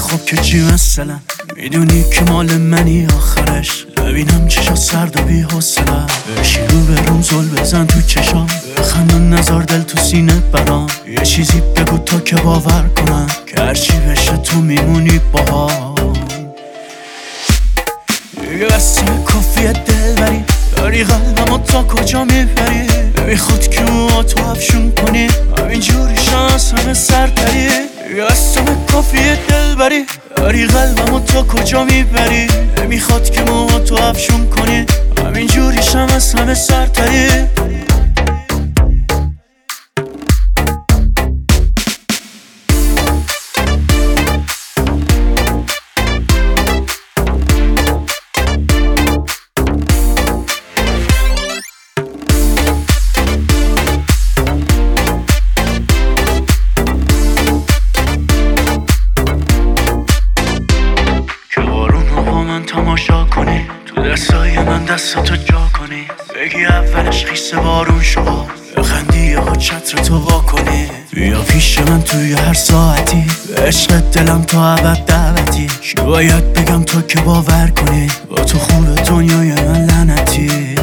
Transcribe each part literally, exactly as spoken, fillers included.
خب که چی مثلا میدونی که مال منی آخرش ببینم چشات سرد و بی حوصله بشی رو به روم زل بزن تو چشام بخندون نزار دل تو سینه برام یه چیزی بگو تا که باور کنم که هرچی بشه تو میمونی باها دیگه بسته کافیه دل بری داری قلبمو تا کجا میبری میخواد که موها تو افشون کنی همینجوری شانس همه سرتری دیگه بسته کافیه دل بری داری قلبمو تا کجا میبری میخواد که موها تو افشون کنی همینجوری شانس همه سرتری تماشا کنی تو دستای من دستاتو جا کنی بگی اولش خیس بارون شما بخندی یا چتر تو وا کنی بیا پیش من توی هر ساعتی به عشق دلم تا ابد دعوتی چی باید بگم تو که باور کنی با تو خوب دنیای من لعنتی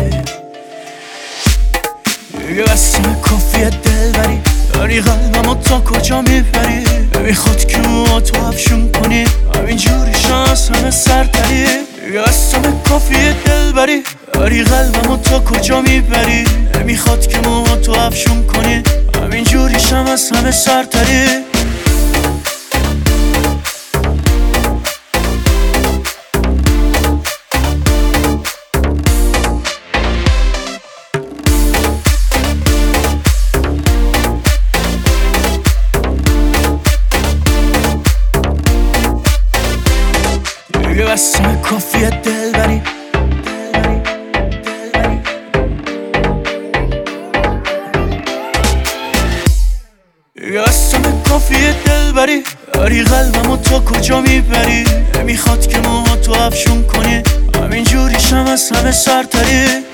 دیگه بسته کافیه دل بری داری قلبمو تا کجا میبری میخواد که موها تو افشون کنی همینجوری شانس همه سرتری دیگه بسته کافیه دل بری داری قلبمو تا کجا میبری میخواد که موها تو افشون کنی همینجوری شانس همه سرتری دیگه بسته کافیه دل بری دیگه بسته کافیه دل بری داری قلبمو تا کجا میبری میخواد که موها تو افشون کنی همینجوری شم از همه سرتری